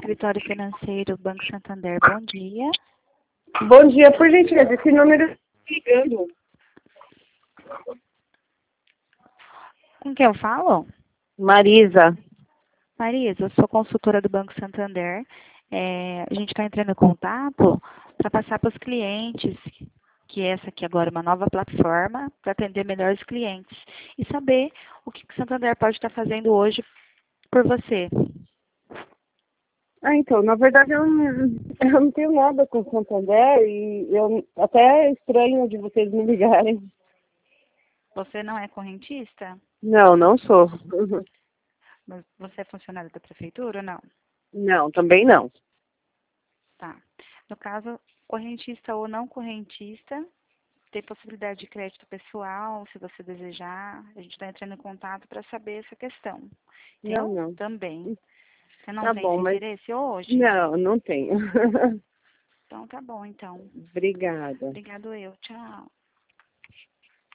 Escritório Financeiro, Banco Santander, bom dia. Bom dia, por gentileza, esse número ligando. Com quem eu falo? Marisa. Marisa, eu sou consultora do Banco Santander. A gente está entrando em contato para passar para os clientes, que essa aqui agora é uma nova plataforma para atender melhor os clientes e saber o que o Santander pode estar fazendo hoje por você. Então, na verdade eu não tenho nada com o Santander e eu até é estranho de vocês me ligarem. Você não é correntista? Não, não sou. Mas você é funcionário da prefeitura ou não? Não, também não. Tá. No caso, correntista ou não correntista, tem possibilidade de crédito pessoal, se você desejar. A gente está entrando em contato para saber essa questão. Não, Eu não. também. Você não Tá tem bom, esse mas interesse hoje? não, não tenho. Então tá bom, então. Obrigada. Obrigado eu. Tchau.